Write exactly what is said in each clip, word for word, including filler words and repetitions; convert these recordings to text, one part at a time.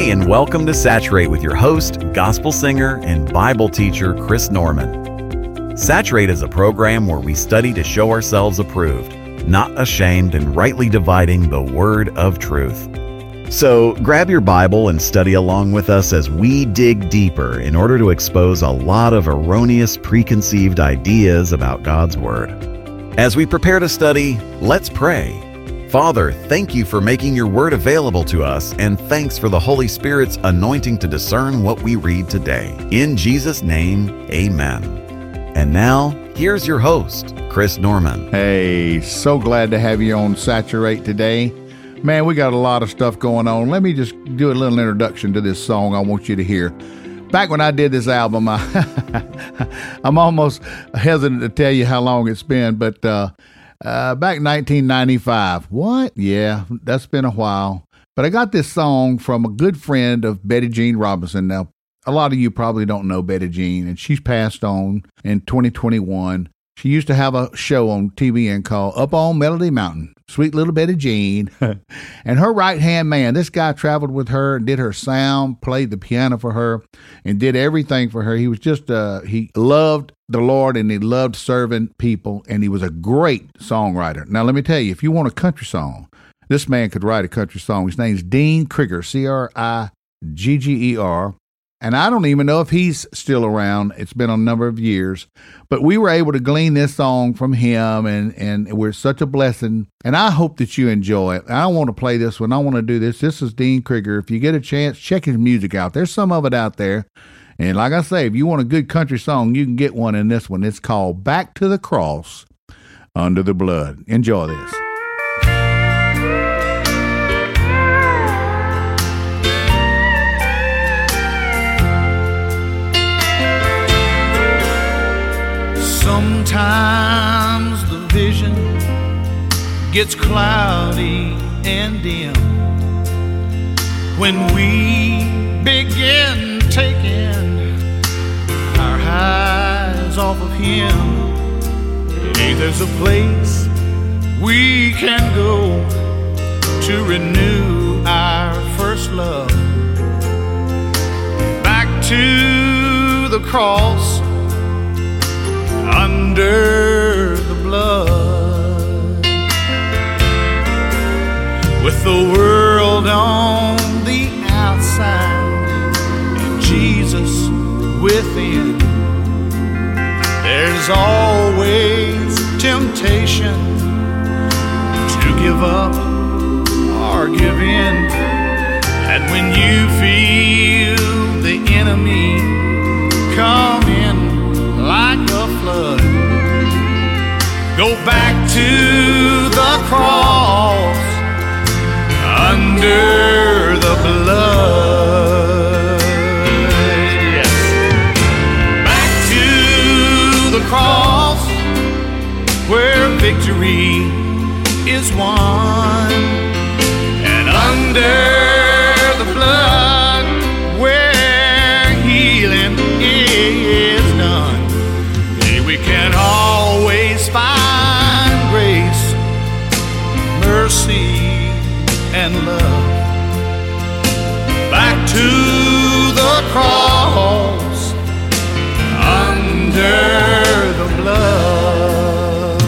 Hey, and welcome to Saturate with your host, gospel singer, and Bible teacher, Chris Norman. Saturate is a program where we study to show ourselves approved, not ashamed, and rightly dividing the word of truth. So grab your Bible and study along with us as we dig deeper in order to expose a lot of erroneous preconceived ideas about God's Word. As we prepare to study, let's pray. Father, thank you for making your Word available to us, and thanks for the Holy Spirit's anointing to discern what we read today. In Jesus' name, amen. And now, here's your host, Chris Norman. Hey, so glad to have you on Saturate today. Man, we got a lot of stuff going on. Let me just do a little introduction to this song I want you to hear. Back when I did this album, I, I'm almost hesitant to tell you how long it's been, but uh, uh, back in nineteen ninety-five. What? Yeah, that's been a while. But I got this song from a good friend of Betty Jean Robinson. Now, a lot of you probably don't know Betty Jean, and she's passed on in twenty twenty-one. She used to have a show on T V N called Up on Melody Mountain. Sweet little Betty Jean. And her right-hand man, this guy traveled with her and did her sound, played the piano for her, and did everything for her. He was just, uh, he loved the Lord and he loved serving people, and he was a great songwriter. Now, let me tell you, if you want a country song, this man could write a country song. His name's Dean Krigger, C R I G G E R. And I don't even know if he's still around. It's been a number of years. But we were able to glean this song from him, and, and we're such a blessing. And I hope that you enjoy it. I want to play this one. I want to do this. This is Dean Krigger. If you get a chance, check his music out. There's some of it out there. And like I say, if you want a good country song, you can get one in this one. It's called Back to the Cross, Under the Blood. Enjoy this. Sometimes the vision gets cloudy and dim when we begin taking our eyes off of Him. Hey, there's a place we can go to renew our first love. Back to the cross, under the blood, with the world on the outside and Jesus within. There's always temptation to give up or give in, and when you feel the enemy come in like a flood, go back to the cross, under the blood. Yes. Back to the cross, where victory is won, and under the blood, where healing is done. We can always find grace, mercy, and love. Back to the cross, under the blood.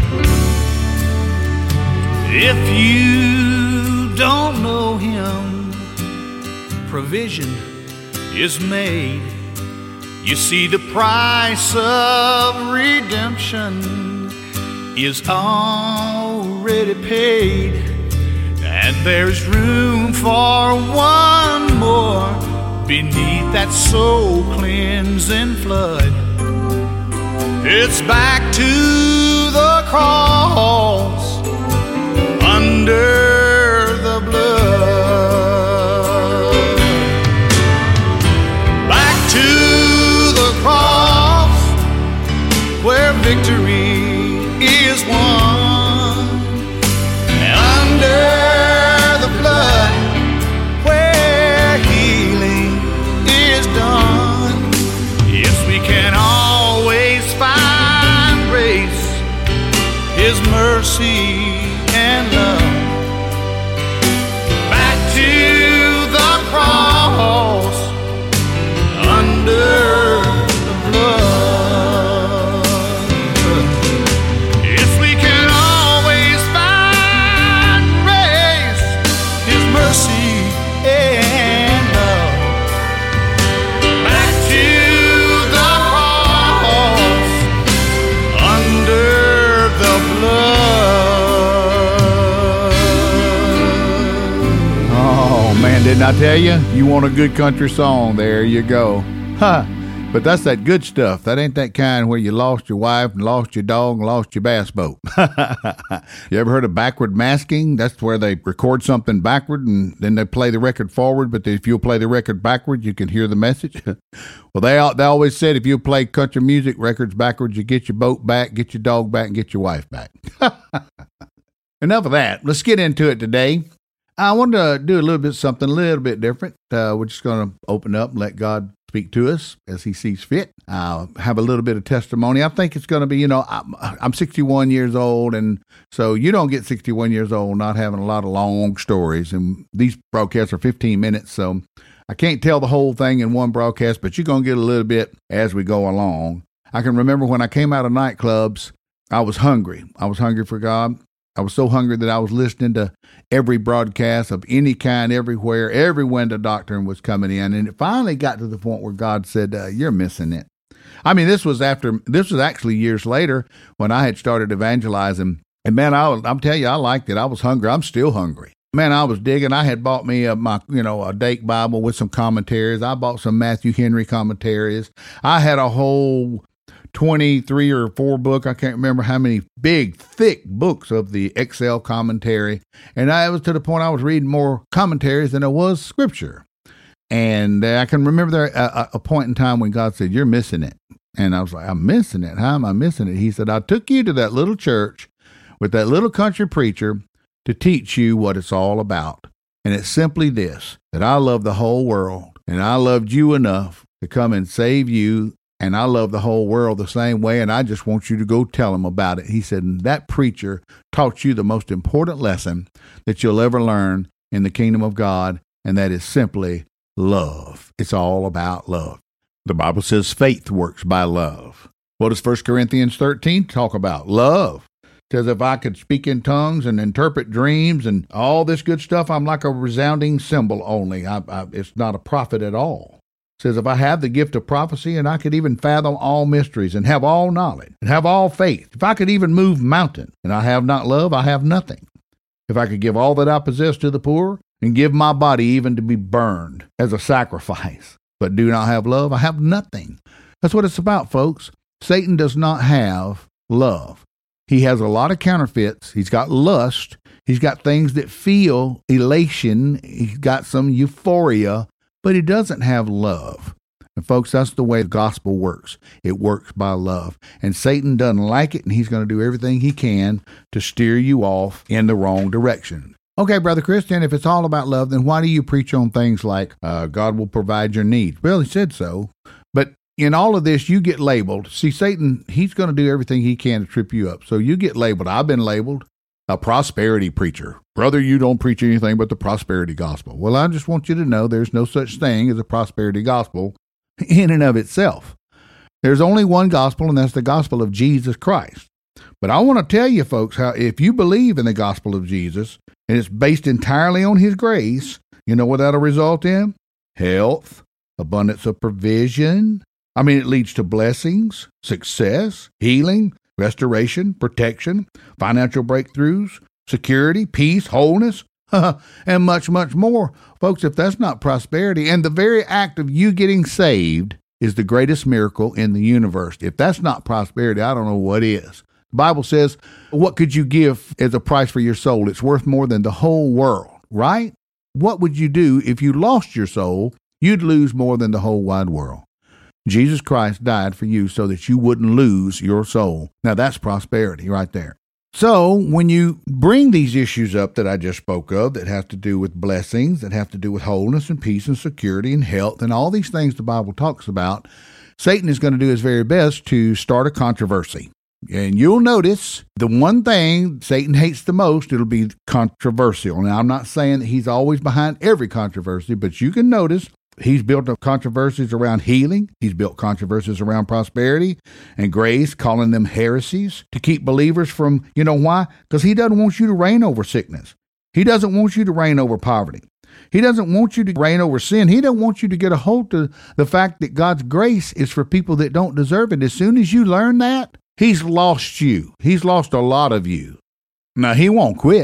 If you don't know Him, provision is made. You see, the price of redemption is already paid, and there's room for one more beneath that soul-cleansing flood. It's back to the cross, under the blood. Back to the cross, where victory is won, and under the blood, where healing is done. Yes, we can always find grace, His mercy and love. Back to the cross, Man, didn't I tell you? You want a good country song, there you go. Huh. But that's that good stuff. That ain't that kind where you lost your wife and lost your dog and lost your bass boat. You ever heard of backward masking? That's where they record something backward and then they play the record forward, but if you'll play the record backward, you can hear the message. Well, they they always said if you play country music records backwards, you get your boat back, get your dog back, and get your wife back. Enough of that. Let's get into it today. I wanted to do a little bit something a little bit different. Uh, we're just going to open up and let God speak to us as he sees fit. I'll have a little bit of testimony. I think it's going to be, you know, I'm, I'm sixty-one years old, and so you don't get sixty-one years old not having a lot of long stories, and these broadcasts are fifteen minutes, so I can't tell the whole thing in one broadcast, but you're going to get a little bit as we go along. I can remember when I came out of nightclubs, I was hungry. I was hungry for God. I was so hungry that I was listening to every broadcast of any kind, everywhere, every window doctrine was coming in. And it finally got to the point where God said, uh, you're missing it. I mean, this was after, this was actually years later when I had started evangelizing. And man, I, I'm telling you, I liked it. I was hungry. I'm still hungry. Man, I was digging. I had bought me a, my, you know, a Dake Bible with some commentaries. I bought some Matthew Henry commentaries. I had a whole twenty-three or four book, I can't remember how many big, thick books of the X L commentary. And I was to the point I was reading more commentaries than I was scripture. And uh, I can remember there a, a point in time when God said, you're missing it. And I was like, I'm missing it. How am I missing it? He said, I took you to that little church with that little country preacher to teach you what it's all about. And it's simply this, that I love the whole world, and I loved you enough to come and save you. And I love the whole world the same way, and I just want you to go tell them about it. He said, and that preacher taught you the most important lesson that you'll ever learn in the kingdom of God, and that is simply love. It's all about love. The Bible says faith works by love. What does First Corinthians thirteen talk about? Love. It says if I could speak in tongues and interpret dreams and all this good stuff, I'm like a resounding cymbal only. I, I, it's not a prophet at all. Says, if I have the gift of prophecy and I could even fathom all mysteries and have all knowledge and have all faith, if I could even move mountains and I have not love, I have nothing. If I could give all that I possess to the poor and give my body even to be burned as a sacrifice, but do not have love, I have nothing. That's what it's about, folks. Satan does not have love. He has a lot of counterfeits. He's got lust. He's got things that feel elation. He's got some euphoria. But he doesn't have love. And folks, that's the way the gospel works. It works by love. And Satan doesn't like it, and he's going to do everything he can to steer you off in the wrong direction. Okay, Brother Christian, if it's all about love, then why do you preach on things like uh, God will provide your needs? Well, he said so. But in all of this, you get labeled. See, Satan, he's going to do everything he can to trip you up. So you get labeled. I've been labeled a prosperity preacher. Brother, you don't preach anything but the prosperity gospel. Well, I just want you to know there's no such thing as a prosperity gospel in and of itself. There's only one gospel, and that's the gospel of Jesus Christ. But I want to tell you, folks, how if you believe in the gospel of Jesus, and it's based entirely on his grace, you know what that'll result in? Health, abundance of provision. I mean, it leads to blessings, success, healing, restoration, protection, financial breakthroughs, security, peace, wholeness, and much, much more. Folks, if that's not prosperity, and the very act of you getting saved is the greatest miracle in the universe. If that's not prosperity, I don't know what is. The Bible says, what could you give as a price for your soul? It's worth more than the whole world, right? What would you do if you lost your soul? You'd lose more than the whole wide world. Jesus Christ died for you so that you wouldn't lose your soul. Now that's prosperity right there. So when you bring these issues up that I just spoke of that have to do with blessings, that have to do with wholeness and peace and security and health and all these things the Bible talks about, Satan is going to do his very best to start a controversy. And you'll notice the one thing Satan hates the most, it'll be controversial. Now, I'm not saying that he's always behind every controversy, but you can notice he's built up controversies around healing. He's built controversies around prosperity and grace, calling them heresies to keep believers from, you know why? Because he doesn't want you to reign over sickness. He doesn't want you to reign over poverty. He doesn't want you to reign over sin. He doesn't want you to get a hold of the fact that God's grace is for people that don't deserve it. As soon as you learn that, he's lost you. He's lost a lot of you. Now, he won't quit.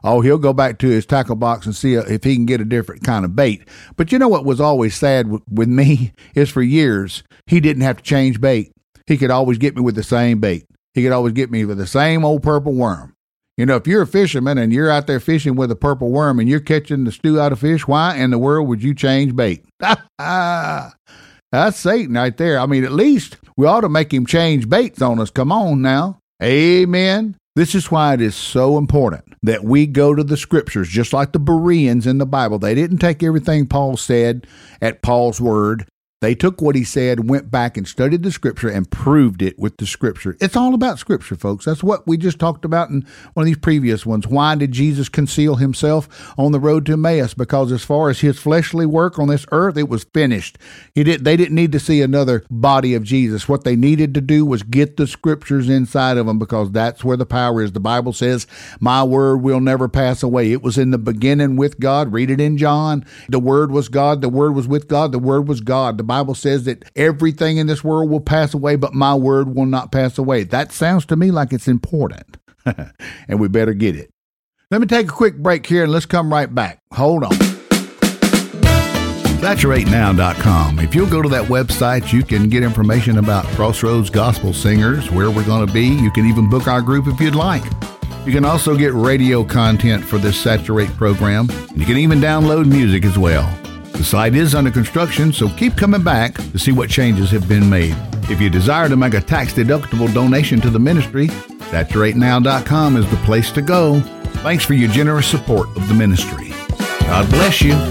Oh, he'll go back to his tackle box and see if he can get a different kind of bait. But you know what was always sad w- with me is for years, he didn't have to change bait. He could always get me with the same bait. He could always get me with the same old purple worm. You know, if you're a fisherman and you're out there fishing with a purple worm and you're catching the stew out of fish, why in the world would you change bait? That's Satan right there. I mean, at least we ought to make him change baits on us. Come on now. Amen. This is why it is so important that we go to the scriptures, just like the Bereans in the Bible. They didn't take everything Paul said at Paul's word. They took what he said, went back and studied the scripture and proved it with the scripture. It's all about scripture, folks. That's what we just talked about in one of these previous ones. Why did Jesus conceal himself on the road to Emmaus? Because as far as his fleshly work on this earth, it was finished. He did, they didn't need to see another body of Jesus. What they needed to do was get the scriptures inside of them, because that's where the power is. The Bible says, my word will never pass away. It was in the beginning with God. Read it in John. The word was God. The word was with God. The word was God. The Bible says that everything in this world will pass away, but my word will not pass away. That sounds to me like it's important, and we better get it. Let me take a quick break here, and let's come right back. Hold on. Saturate now dot com. If you'll go to that website, you can get information about Crossroads Gospel Singers, where we're going to be. You can even book our group if you'd like. You can also get radio content for this Saturate program. You can even download music as well. The site is under construction, so keep coming back to see what changes have been made. If you desire to make a tax-deductible donation to the ministry, Saturate now dot com is the place to go. Thanks for your generous support of the ministry. God bless you.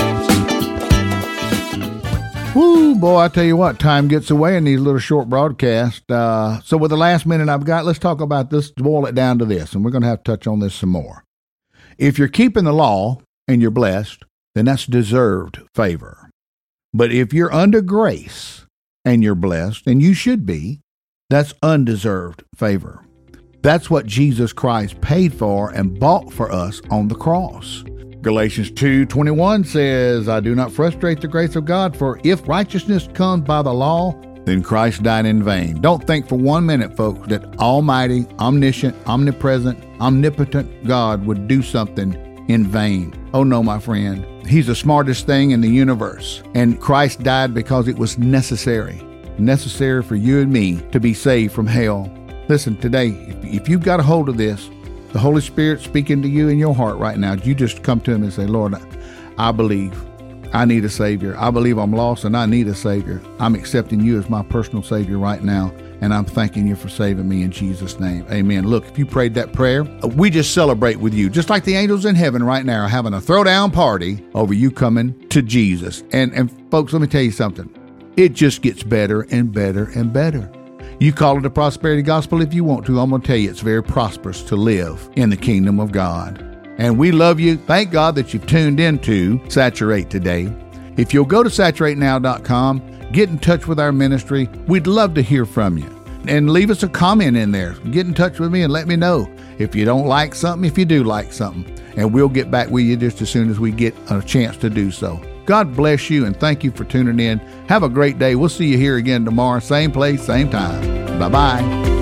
Woo, boy, I tell you what, time gets away in these little short broadcasts. Uh, so with the last minute I've got, let's talk about this, boil it down to this, and we're going to have to touch on this some more. If you're keeping the law and you're blessed, then that's deserved favor. But if you're under grace and you're blessed, and you should be, that's undeserved favor. That's what Jesus Christ paid for and bought for us on the cross. Galatians two twenty-one says, I do not frustrate the grace of God, for if righteousness comes by the law, then Christ died in vain. Don't think for one minute, folks, that almighty, omniscient, omnipresent, omnipotent God would do something in vain. Oh no, my friend. He's the smartest thing in the universe. And Christ died because it was necessary. Necessary for you and me to be saved from hell. Listen, today, if, if you've got a hold of this, the Holy Spirit speaking to you in your heart right now, you just come to him and say, Lord, I believe I need a Savior. I believe I'm lost and I need a Savior. I'm accepting you as my personal Savior right now. And I'm thanking you for saving me in Jesus' name. Amen. Look, if you prayed that prayer, we just celebrate with you. Just like the angels in heaven right now are having a throwdown party over you coming to Jesus. And, and folks, let me tell you something. It just gets better and better and better. You call it a prosperity gospel if you want to. I'm going to tell you it's very prosperous to live in the kingdom of God. And we love you. Thank God that you've tuned into Saturate today. If you'll go to Saturate now dot com, get in touch with our ministry. We'd love to hear from you. And leave us a comment in there. Get in touch with me and let me know if you don't like something, if you do like something. And we'll get back with you just as soon as we get a chance to do so. God bless you, and thank you for tuning in. Have a great day. We'll see you here again tomorrow. Same place, same time. Bye-bye.